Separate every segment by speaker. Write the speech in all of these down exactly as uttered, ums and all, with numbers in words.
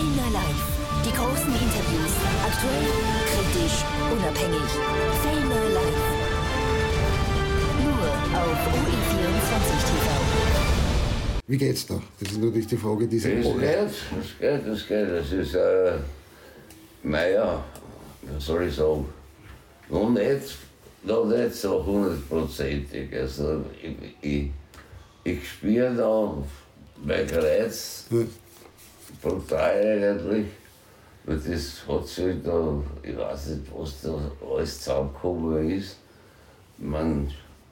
Speaker 1: Fellner Live. Die großen Interviews. Aktuell, kritisch, unabhängig. Fellner Live. Nur auf O E vierundzwanzig T V.
Speaker 2: Wie geht's da? Das ist natürlich die Frage dieser
Speaker 3: Das
Speaker 2: Woche.
Speaker 3: geht, das geht, das geht. Das ist, äh, naja, was soll ich sagen, noch nicht, noch nicht so hundertprozentig. Also, ich, ich, ich spüre da mein Kreuz
Speaker 2: Ja.
Speaker 3: brutal eigentlich. Weil das hat sich da, ich weiß nicht, was da alles zusammengekommen ist. Man,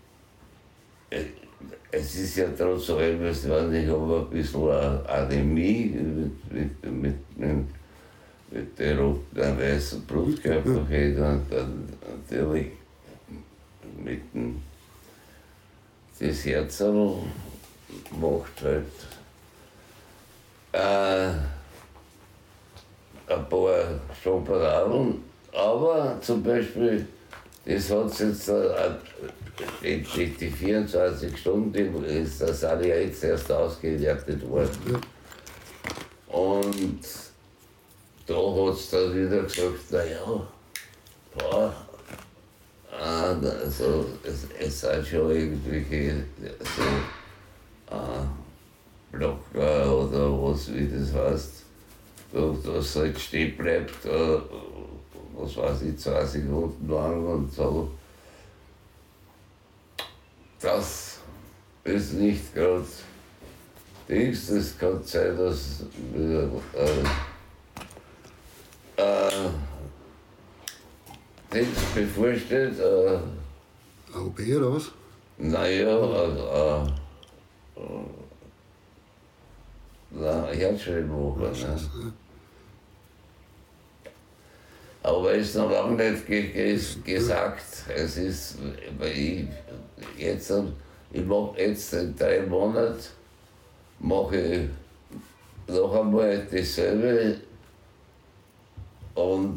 Speaker 3: es ist ja trotz allem, ich habe ein bisschen Anämie mit, mit, mit, mit, mit der roten, weißen Blutkörperchen und dann natürlich mit dem, das Herz macht halt äh, ein paar Schoperaden, aber zum Beispiel, das hat jetzt äh, die, die, die vierundzwanzig Stunden, ist das ja jetzt erst ausgewertet worden. Und da hat es dann wieder gesagt, naja, boah, ah, also, es, es sind schon irgendwelche so, äh, Blocker oder was, wie das heißt, dass halt stehen bleibt, äh, was weiß ich, zwei Sekunden lang und so. Das ist nicht gerade Dings, das kann sein, dass äh, äh, Dings bevorsteht, äh,
Speaker 2: A O P oder was?
Speaker 3: naja, äh, äh, na, Herzschrittwoche. Ne? Aber es ist noch lange nicht ge ge gesagt. Es ist, weil ich jetzt, ich mache jetzt in drei Monaten, mache ich noch einmal dasselbe und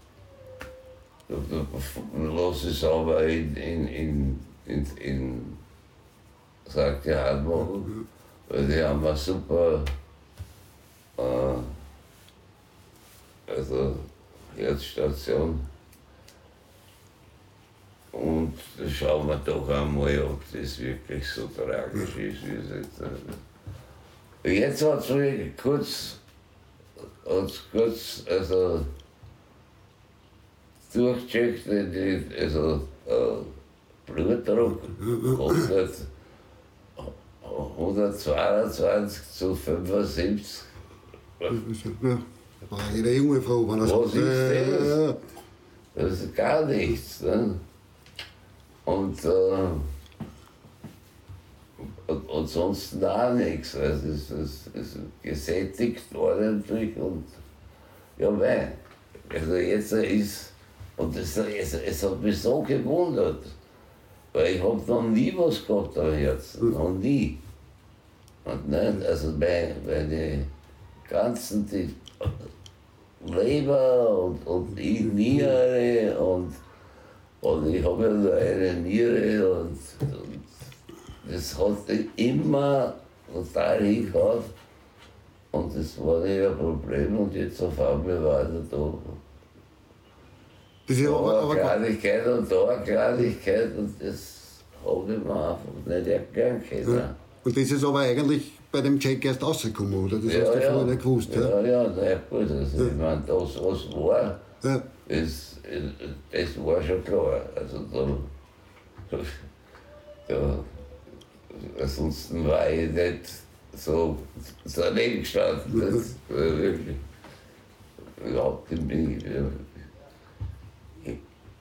Speaker 3: lasse es aber in, in, in, in, in Sankt Johann machen, weil die haben eine super, äh, also Herzstation. Und da schauen wir doch einmal, ob das wirklich so tragisch ist, wie es jetzt ist. Jetzt hat es mich kurz, hat's kurz also, durchgecheckt, also äh, Blutdruck hundertzweiundzwanzig zu fünfundsiebzig.
Speaker 2: Ja, war jede junge Frau, wenn er
Speaker 3: Was
Speaker 2: sagt,
Speaker 3: ist
Speaker 2: äh,
Speaker 3: das?
Speaker 2: ja,
Speaker 3: Das ist gar nichts. Ne? Und, äh, und, und sonst auch nichts. Also es ist, es ist gesättigt ordentlich und ja, weil. Also jetzt ist, und es, es, es hat mich so gewundert, weil ich habe noch nie was gehabt am Herzen, noch nie. Und nicht, also meine, meine ganzen, die Leber und, und die Niere und, und ich habe ja nur eine Niere und, und das hat immer total hingehauen und das war nicht ein Problem und jetzt auf einmal war er da.
Speaker 2: das ist
Speaker 3: Da
Speaker 2: aber,
Speaker 3: eine
Speaker 2: aber,
Speaker 3: Kleinigkeit und da eine Kleinigkeit und das habe ich mir einfach nicht erklären können.
Speaker 2: ja. Und das ist aber eigentlich bei dem Check erst rausgekommen, oder? Das
Speaker 3: Ja,
Speaker 2: hast du
Speaker 3: ja.
Speaker 2: vorher nicht gewusst, ja?
Speaker 3: Ja, ja, na ja, gut, also, ich meine, das, was war,
Speaker 2: Ja.
Speaker 3: das, das war schon klar. Also da, da, ansonsten war ich nicht so daneben gestanden. Das war wirklich überhaupt nicht. Ich,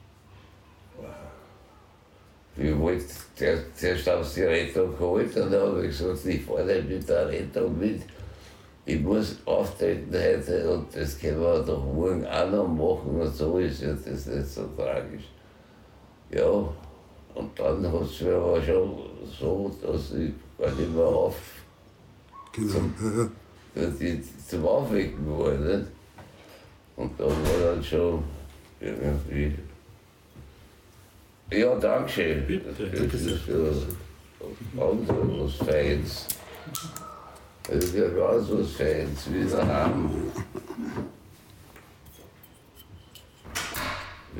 Speaker 3: ich wollte zuerst aus die Rettung geholt und dann habe ich gesagt, ich fahre nicht mit der Rettung mit. Ich muss auftreten heute und das können wir doch morgen auch noch machen und so ist ja das nicht so tragisch. Ja, und dann hat es mir aber schon so, dass ich gar nicht mehr auf
Speaker 2: Genau.
Speaker 3: zum,
Speaker 2: Ja, ja.
Speaker 3: die, zum Aufwecken war. Nicht? Und da war dann schon irgendwie. Ja, danke schön.
Speaker 4: Bitte.
Speaker 3: Das ist ja ganz was Feins. Das ist ja ganz was Feins, wie daheim.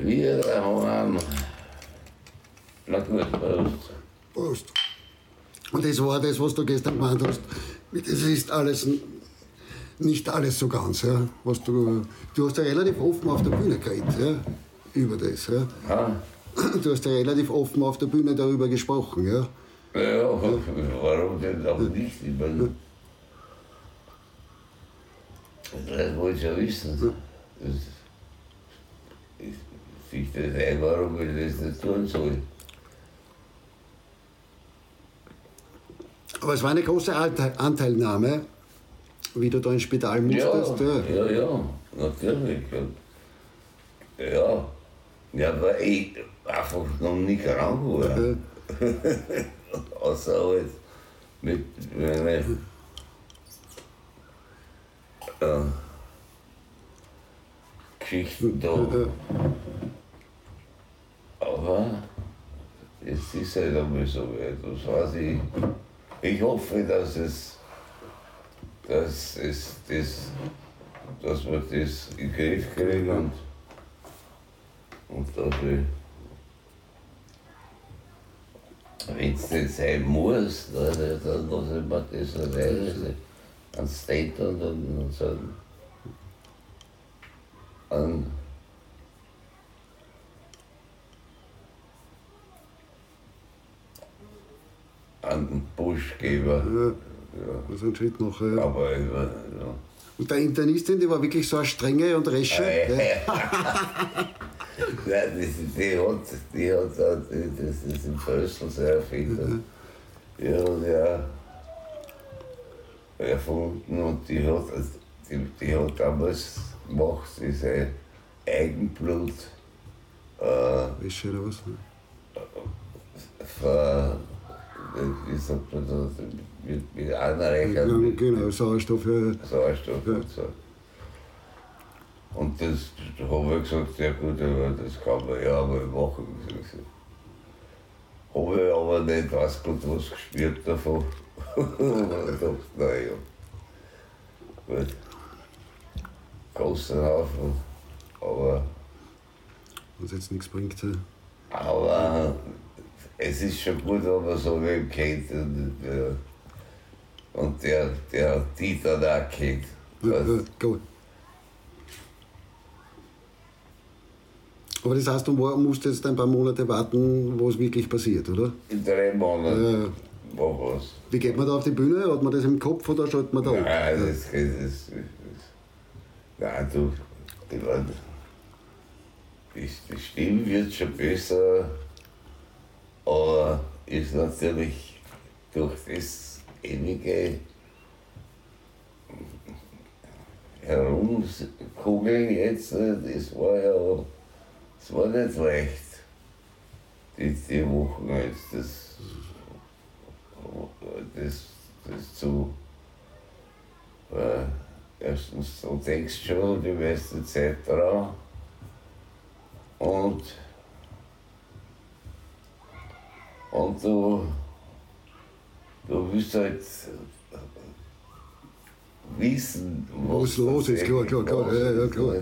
Speaker 3: Wir haben. Na gut, Prost.
Speaker 2: Prost. Und das war das, was du gestern gemeint hast. Das ist alles, nicht alles so ganz. Ja? Was du, du hast ja relativ offen auf der Bühne geredet, ja? Über das. Ja?
Speaker 3: Ha?
Speaker 2: Du hast ja relativ offen auf der Bühne darüber gesprochen. Ja,
Speaker 3: Ja, ja. Warum denn auch nicht? Ich meine, das wollte ich ja wissen. Das, ich, sich das ein, warum ich das nicht tun soll.
Speaker 2: aber es war eine große Ante- Anteilnahme, wie du da ins Spital musstest.
Speaker 3: Ja,
Speaker 2: Ja,
Speaker 3: ja, ja, natürlich. Ja, ja. Ja, weil ich einfach noch nie krank war.
Speaker 2: Ja.
Speaker 3: Außer halt mit meinen äh, Geschichten da.
Speaker 2: Ja.
Speaker 3: Aber es ist halt einmal so weit. Das weiß ich. Ich hoffe, dass es, dass es das, dass wir das in den Griff kriegen und, und dass ich, wenn es nicht sein muss, dann, dann lasse ich mir das nicht rein, ein Statement und, und so ein, einen Pushgeber.
Speaker 2: Ja.
Speaker 3: Ja.
Speaker 2: Also einen Schritt noch. Ja.
Speaker 3: Aber ja.
Speaker 2: Und der Internistin, die war wirklich so eine strenge und resche. Ja.
Speaker 3: Nein, die, die hat, die hat auch, das ist im Fössl sehr erfunden. Die hat ja erfunden und die hat, die, die hat damals gemacht, diese Eigenblut äh,
Speaker 2: Wäsche oder was? Ne?
Speaker 3: ver, wie sagt man das, mit, mit Anreichern.
Speaker 2: Ja,
Speaker 3: mit,
Speaker 2: genau, Sauerstoff. Ja.
Speaker 3: Sauerstoff
Speaker 2: Ja.
Speaker 3: und so. Und das da habe ich gesagt, ja gut, aber das kann man ja mal machen. Habe ich aber nicht was gut was gespürt davon. Und ich dachte, naja, gut, großen Haufen, aber,
Speaker 2: Was jetzt nichts bringt. Ja.
Speaker 3: aber es ist schon gut, wenn man so wen kennt und, der, und der, der die dann auch kennt.
Speaker 2: Ja, ja, gut. Aber das heißt, du musst jetzt ein paar Monate warten, wo es wirklich passiert, oder?
Speaker 3: In drei Monaten
Speaker 2: Ja.
Speaker 3: war was.
Speaker 2: Wie geht man da auf die Bühne? Hat man das im Kopf oder schaut man da ab?
Speaker 3: Nein, das geht das, das, nein, du, ich mein, die, die Stimme wird schon besser, aber ist natürlich durch das ewige Herumkugeln jetzt, das war ja, das war nicht leicht, die, die Wochen jetzt, das, das, das zu, äh, erstens, du denkst schon die meiste Zeit dran und, und du, du willst halt wissen,
Speaker 2: Was los ist, klar, klar, klar.
Speaker 3: los
Speaker 2: Ja, ja,
Speaker 3: ist.
Speaker 2: klar. Ja.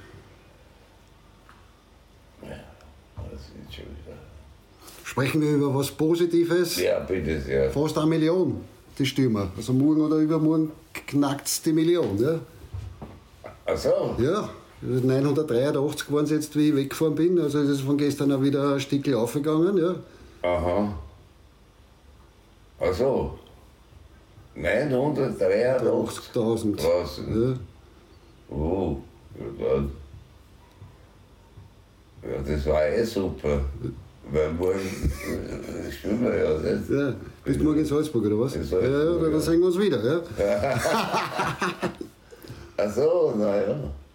Speaker 3: Das ist schon wieder.
Speaker 2: Sprechen wir über was Positives?
Speaker 3: Ja, bitte sehr.
Speaker 2: Fast eine Million, die Stimme. Also morgen oder übermorgen knackt es die Million. Ja,
Speaker 3: Ach so,
Speaker 2: ja. neunhundertdreiundachtzig waren es jetzt, wie ich weggefahren bin. Also es ist von gestern auch wieder ein Stückchen aufgegangen. Ja.
Speaker 3: aha. Ach so. neunhundertdreiundachtzig.
Speaker 2: achtzigtausend.
Speaker 3: Draußen.
Speaker 2: Ja.
Speaker 3: Oh, ja, dann. Ja, das war eh super. Weil morgen äh, spielen wir ja nicht.
Speaker 2: Ja. Bist du morgen in Salzburg oder was?
Speaker 3: In
Speaker 2: Ja,
Speaker 3: Salzburg,
Speaker 2: ja, dann
Speaker 3: ja.
Speaker 2: sehen wir uns wieder. Ja.
Speaker 3: Ach so, naja.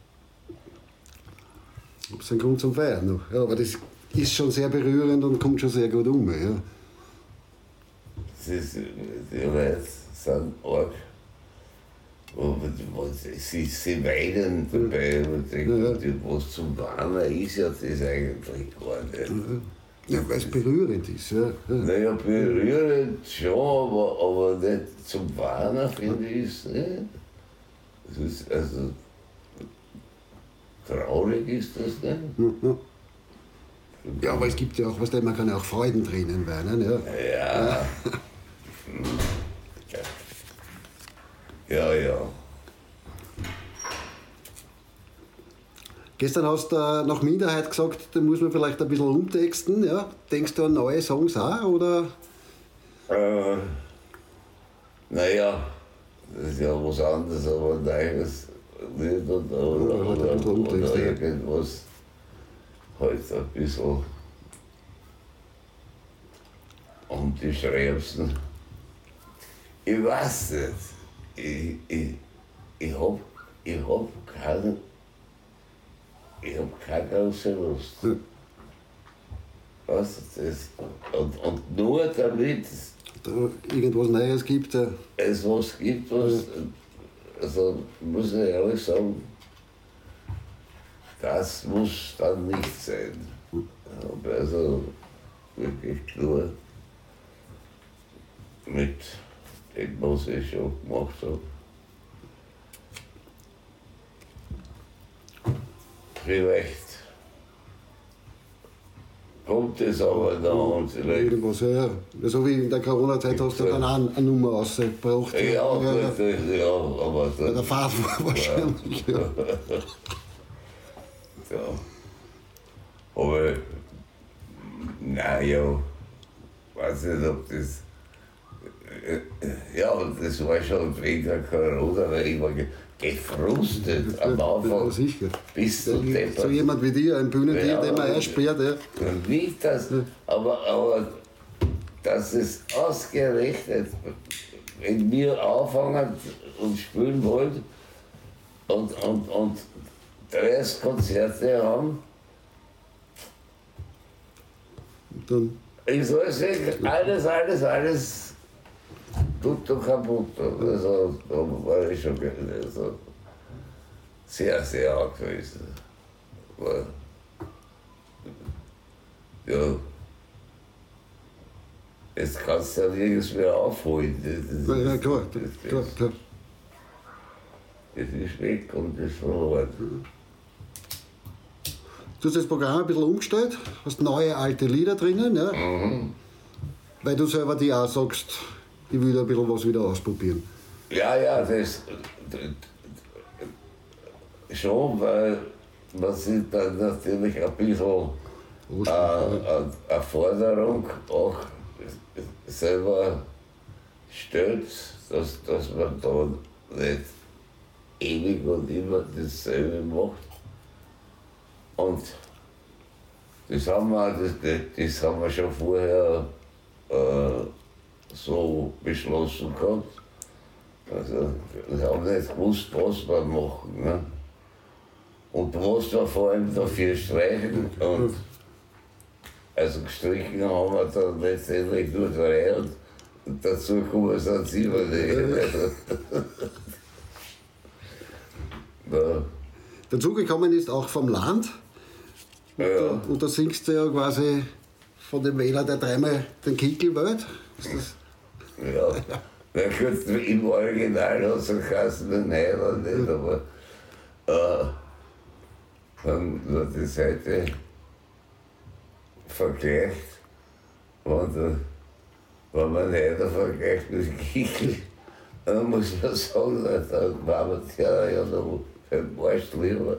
Speaker 2: Gibt es einen Grund zum Feiern noch. Ja, aber das ist schon sehr berührend und kommt schon sehr gut um. Ja.
Speaker 3: Das ist, die Leute sind arg. Und sie, sie weinen dabei und denken,
Speaker 2: Ja.
Speaker 3: was zum Weinen ist ja das eigentlich gar nicht.
Speaker 2: Ja, weil es berührend ist. Ja. Ja.
Speaker 3: Naja, berührend schon, aber, aber nicht zum Weinen, finde ich es nicht. Es ist also traurig ist das nicht.
Speaker 2: Ja, ja. Ja, aber es gibt ja auch, was man kann ja auch Freudentränen weinen. Ja.
Speaker 3: Ja. Ja, ja.
Speaker 2: Gestern hast du nach Minderheit gesagt, da muss man vielleicht ein bisschen umtexten. Ja? Denkst du an neue Songs auch? Oder?
Speaker 3: Äh, naja, das ist ja was anderes, aber ein neues Lied oder, oder,
Speaker 2: Ja, halt ein
Speaker 3: oder,
Speaker 2: bisschen Umtext,
Speaker 3: oder
Speaker 2: ja.
Speaker 3: irgendwas halt ein bisschen um die Schräbsen. Ich weiß nicht. Ich, ich, ich hab, ich hab keine, ich hab keine große Lust.
Speaker 2: Hm.
Speaker 3: Was ist das? Und, und nur damit
Speaker 2: Da irgendwas Neues gibt. Ja.
Speaker 3: es was gibt, was, also muss ich ehrlich sagen, das muss dann nicht sein. Ich habe also wirklich nur mit dem, was ich schon gemacht habe. Vielleicht kommt es aber dann und vielleicht.
Speaker 2: Irgendwas, ja, ja. So wie in der Corona-Zeit hast du dann auch eine Nummer rausgebracht.
Speaker 3: Ja, ja, gut, ja, aber
Speaker 2: Bei der
Speaker 3: dann,
Speaker 2: Fahrt wahrscheinlich. Ja.
Speaker 3: ja. Aber naja, weiß nicht, ob das. Ja, das war schon wegen der Corona, weil ich war ge- gefrustet am
Speaker 2: Ja,
Speaker 3: Anfang.
Speaker 2: sicher.
Speaker 3: Bis zu
Speaker 2: So
Speaker 3: deppert.
Speaker 2: jemand wie dir, ein Bühnentier,
Speaker 3: Ja,
Speaker 2: den man
Speaker 3: ja.
Speaker 2: einsperrt. Ja.
Speaker 3: Und nicht das, aber, aber dass es ausgerechnet, wenn wir anfangen und spielen wollen und, und, und dreißig Konzerte haben,
Speaker 2: Und dann,
Speaker 3: ich soll sagen, alles, alles, alles tut doch kaputt. Also, da war ich schon also, sehr, sehr arg gewesen. Aber, ja, jetzt kannst du ja nirgends mehr aufholen. Das, das,
Speaker 2: ja, klar,
Speaker 3: das,
Speaker 2: klar,
Speaker 3: das,
Speaker 2: klar.
Speaker 3: das ist weg und das ist verloren.
Speaker 2: Du hast das Programm ein bisschen umgestellt, hast neue, alte Lieder drinnen, ja?
Speaker 3: Mhm.
Speaker 2: Weil du selber dir auch sagst, ich will ein bisschen was wieder ausprobieren.
Speaker 3: Ja, ja, das, das schon, weil man sich dann natürlich ein bisschen äh, eine eine Forderung auch selber stellt, dass, dass man da nicht ewig und immer dasselbe macht. Und das haben wir, das, das, das haben wir schon vorher äh, so beschlossen gehabt. Also, wir haben nicht gewusst, was wir machen. Ne? Und was wir vor allem dafür streichen. Und also gestrichen haben wir dann letztendlich nur drei und dazu kommen sind sieben. Ja.
Speaker 2: Dazugekommen ist auch vom Land. Und,
Speaker 3: Ja.
Speaker 2: da, und da singst du ja quasi von dem Wähler, der dreimal den Kickel wählt. Ist das,
Speaker 3: Ja, na gut, im Original hat es einen Kasten Heiler nicht, aber äh, wenn man die Seite vergleicht, wenn, der, wenn man Heiler vergleicht mit Kickel, dann muss man sagen, dann war man ja, ja noch ein Arsch lieber.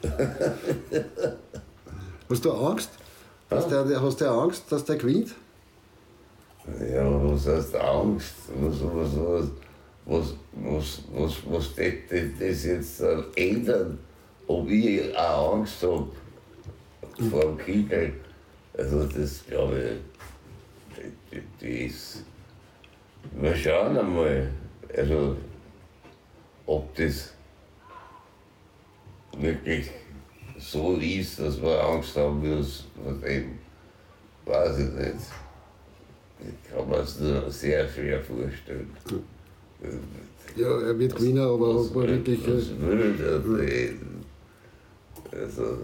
Speaker 2: hast du Angst? Hast du, hast du Angst, dass der gewinnt?
Speaker 3: Ja, was heißt Angst? Was, was, was, was, was, was, was das, das jetzt dann ändern? Ob ich auch Angst habe vor dem Kickel? Also, das glaube ich, die, die, die ist. Wir schauen einmal, also, ob das wirklich so ist, dass wir Angst haben muss, vor dem, weiß ich nicht. Ich kann mir das nur sehr schwer vorstellen.
Speaker 2: Ja, er wird gewinnen, aber
Speaker 3: Was
Speaker 2: ob er
Speaker 3: will-
Speaker 2: wirklich.
Speaker 3: was
Speaker 2: äh,
Speaker 3: will er reden? Also,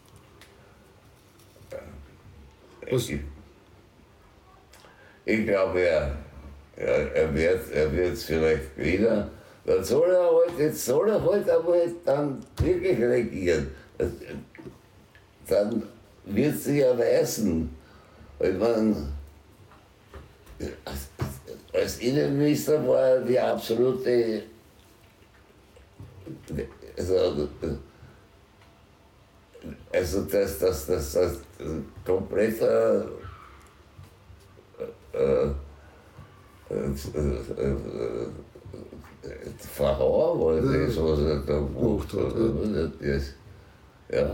Speaker 2: Was-
Speaker 3: ich, ich glaube, er, er, er wird er wird's vielleicht wieder. Dann soll er halt, jetzt soll er halt einmal dann wirklich regieren. Dann wird sich erweisen. Ich meine, als, als Innenminister war er die absolute, also, also das, das, das, das kompletter äh, äh, äh, Verhau war das, was er da gemacht hat. Das, ja.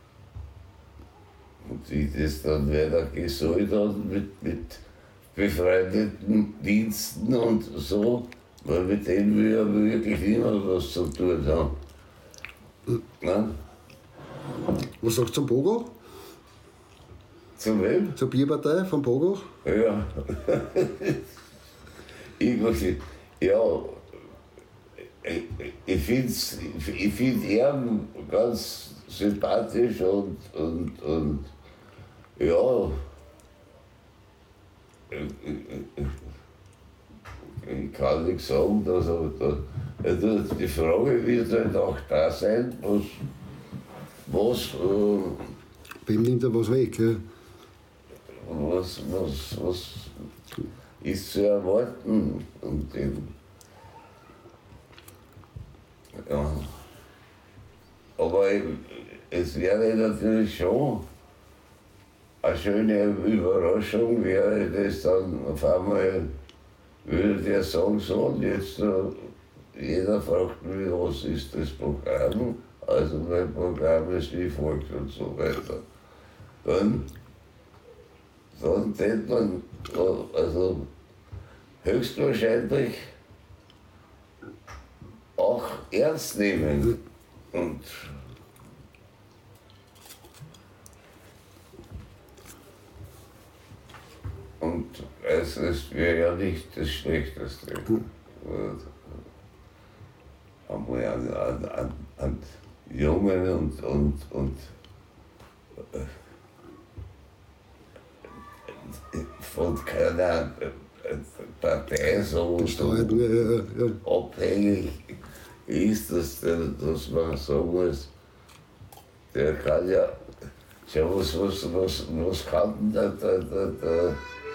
Speaker 3: Und wie das dann weiter gesollt hat mit, mit befreundeten Diensten und so, weil mit denen wir ja wirklich niemand was zu tun haben. Ja?
Speaker 2: Was sagst du zum Pogo?
Speaker 3: Zu wem?
Speaker 2: Zur Bierpartei von Pogo?
Speaker 3: Ja. ich, ja, ich, ich finde ich find ihn ganz sympathisch und, und, und ja, ich, ich, ich kann nicht sagen, dass er, da, die Frage wird halt auch da sein, was, was, äh,
Speaker 2: Wem nimmt er was weg? Ja?
Speaker 3: was, was, was ist zu erwarten. Und den, ja. Aber es wäre natürlich schon eine schöne Überraschung, wäre das dann auf einmal, würde der sagen, so, und jetzt äh, jeder fragt mich, was ist das Programm? Also mein Programm ist wie folgt und so weiter. Dann, dann denkt man, also höchstwahrscheinlich auch ernst nehmen. Und Und es ist ja nicht das Schlechteste. Einmal an, an, an, an Jungen und, und, und äh, von keiner Partei so, so
Speaker 2: ja, ja, ja.
Speaker 3: abhängig ist, dass, dass man sagen muss, der kann ja, schau, was, was, was, was kann denn der, der, der, der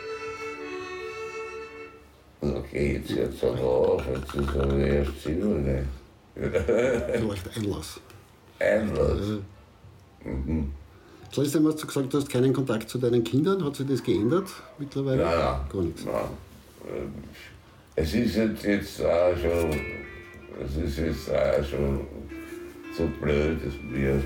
Speaker 3: okay, jetzt hört es aber auf, jetzt ist aber erst sieben, ne?
Speaker 2: Vielleicht Einlass.
Speaker 3: Einlass.
Speaker 2: Ja.
Speaker 3: Mhm.
Speaker 2: Das letzte Mal hast du gesagt, du hast keinen Kontakt zu deinen Kindern. Hat sich das geändert mittlerweile?
Speaker 3: Nein, nein.
Speaker 2: Gar nichts.
Speaker 3: Nein. Es ist jetzt, jetzt auch schon, es ist jetzt auch schon so blöd, dass wir.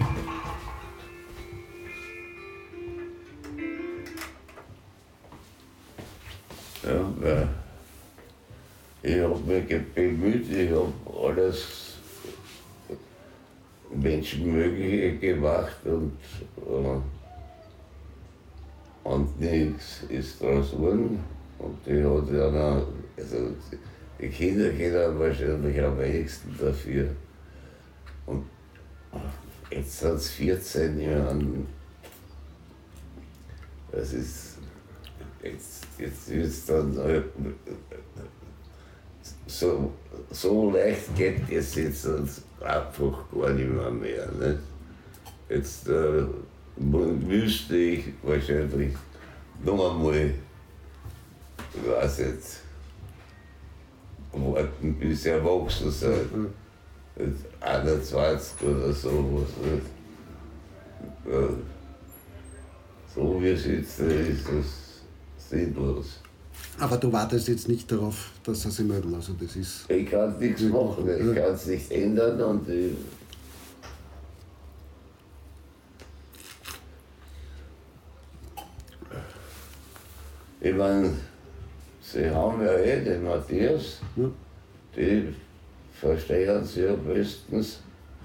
Speaker 3: Ja, weil ich habe mich bemüht, ich habe alles Menschenmögliche gemacht und, äh, und nichts ist daraus geworden. Und die hat ja noch, also die Kinder kennen wahrscheinlich am wenigsten dafür. Und jetzt hat es vierzehn Jahre. Das ist, jetzt, jetzt ist dann so, so leicht geht es jetzt einfach gar nicht mehr. mehr nicht? Jetzt äh, müsste ich wahrscheinlich noch einmal, ich weiß jetzt, warten, bis sie erwachsen sind. Mhm. einundzwanzig oder sowas. Ja. So wie es jetzt ist, ist es sinnlos.
Speaker 2: Aber du wartest jetzt nicht darauf, dass sie sich melden. Also das ist
Speaker 3: ich kann nichts machen, ich kann es nicht ändern und ich, ich meine, sie haben ja eh den Matthias,
Speaker 2: ja.
Speaker 3: Die verstehen sie ja bestens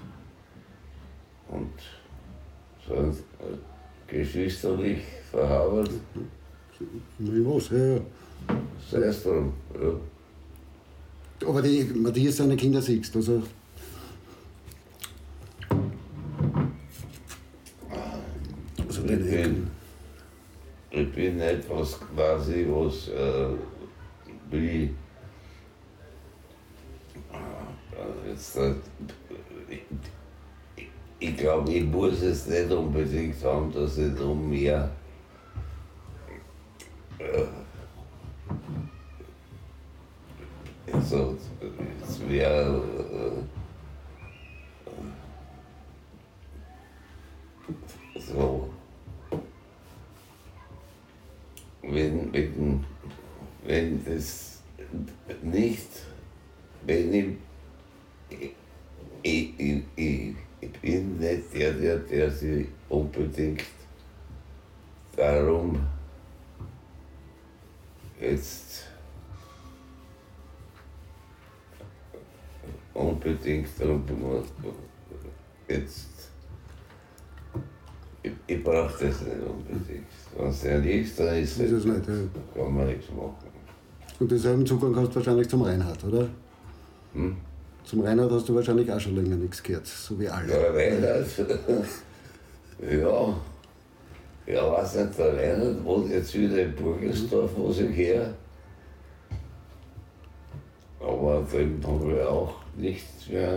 Speaker 3: und sind geschwisterlich verheiratet.
Speaker 2: Nein, was, ja, ja.
Speaker 3: Sei es drum, ja.
Speaker 2: Aber die Matthias seine Kinder siehst, also. Also
Speaker 3: Ich bin, ich bin etwas quasi, was äh, wie äh, jetzt, äh, ich, ich glaube, ich muss es nicht unbedingt haben, dass ich um mehr äh, also, es wäre äh, so, wenn, wenn, wenn das nicht, wenn ich, ich, ich, ich, ich bin nicht der, der, der sich unbedingt darum jetzt unbedingt darum jetzt ich, ich brauche das nicht unbedingt. Wenn es nicht ist, dann ist
Speaker 2: Das ist nicht, ja.
Speaker 3: kann man nichts machen.
Speaker 2: Und denselben Zugang hast du wahrscheinlich zum Reinhard, oder?
Speaker 3: Hm?
Speaker 2: Zum Reinhard hast du wahrscheinlich auch schon länger nichts gehört, so wie alle.
Speaker 3: Der Reinhard, ja, ja, weiß nicht, der Reinhard wohnt jetzt wieder in Burgersdorf, wo ich her. Aber dem haben wir auch nichts mehr.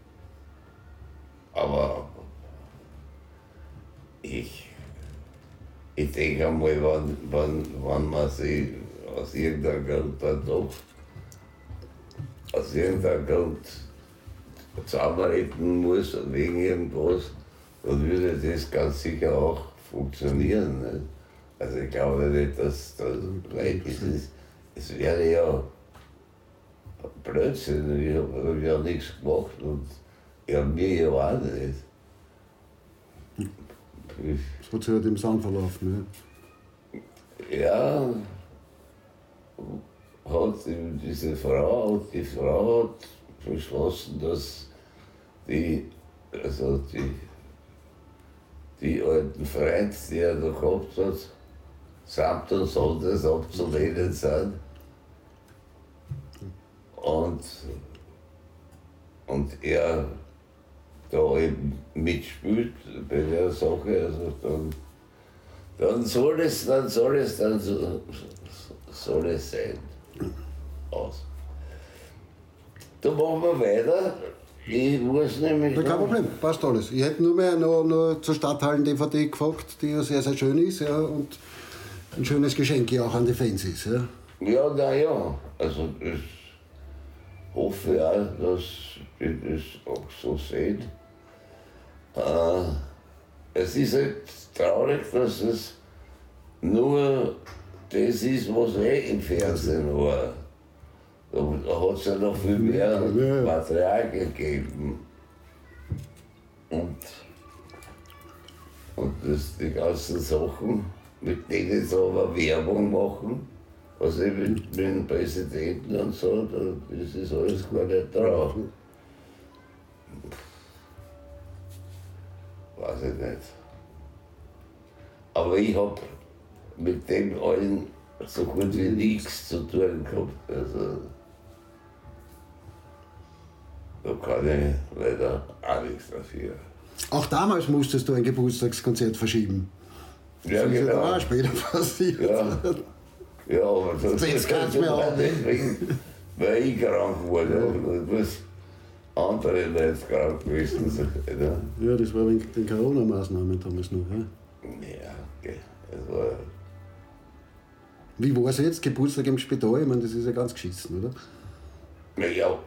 Speaker 3: Aber ich, ich denke einmal, wenn, wenn, wenn man sich aus irgendeinem Grund dann doch aus irgendeinem Grund zusammenreden muss wegen irgendwas, dann würde das ganz sicher auch funktionieren. Nicht? Also ich glaube nicht, dass das, weil es, ist, es wäre ja Blödsinn, ich habe ja nichts gemacht und ja, mir ja auch nicht. Ich,
Speaker 2: Das hat sich halt im Sand verlaufen.
Speaker 3: ja, hat diese Frau, und die Frau hat beschlossen, dass die, also die, die alten Freunde, die er da gehabt hat, samt und sonders abzulehnen sind. Und, und er da eben mitspielt bei der Sache, also dann, dann soll es, dann soll es, dann so, soll es sein. Aus. Da machen wir weiter. Ich muss nämlich.
Speaker 2: Ja, kein Problem, passt alles. Ich hätte nur mehr noch, noch zur Stadthallen-D V D gefragt, die ja sehr, sehr schön ist, ja, und ein schönes Geschenk ja auch an die Fans ist. Ja,
Speaker 3: Ja, naja, also ich hoffe auch, dass wir das auch so sehen. Äh, es ist halt traurig, dass es nur das ist, was eh im Fernsehen war. Da, da hat es ja noch viel mehr Material gegeben. Und, und das, die ganzen Sachen, mit denen sie aber Werbung machen, also mit, mit dem Präsidenten und so, das ist alles gar nicht drauf. Weiß ich nicht. Aber ich habe mit dem allen so gut wie nichts zu tun gehabt. Also, da kann ich leider auch nichts dafür.
Speaker 2: auch damals musstest du ein Geburtstagskonzert verschieben.
Speaker 3: Ja,
Speaker 2: Das ist ja
Speaker 3: genau.
Speaker 2: dann auch später passiert.
Speaker 3: Ja, ja, aber das
Speaker 2: Jetzt kann's mir auch
Speaker 3: nicht, wegen, weil ich krank wurde. Und was andere Leute krank gewesen sind. Ja,
Speaker 2: Ja, das war wegen den Corona-Maßnahmen damals noch. Ja.
Speaker 3: ja okay. Das war,
Speaker 2: Wie war es jetzt, Geburtstag im Spital? Ich meine, das ist ja ganz geschissen, oder?
Speaker 3: naja,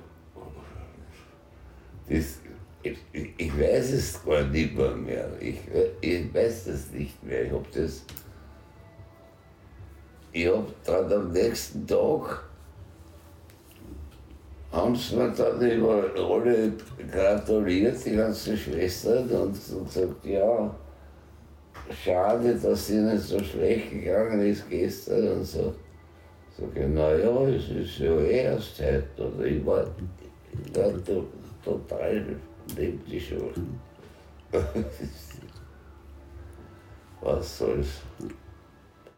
Speaker 3: das, ich, ich weiß es gar nicht mehr. mehr. Ich, ich weiß das nicht mehr. Ich habe das. Ich habe dann am nächsten Tag haben sie mir dann über alle gratuliert, die ganzen Schwestern, und, und gesagt, ja, schade, dass es ihnen so schlecht gegangen ist gestern und so. Sag ich, naja, es ist ja eh erst Zeit. Oder ich war da, to, total neben die Schule. Was soll's.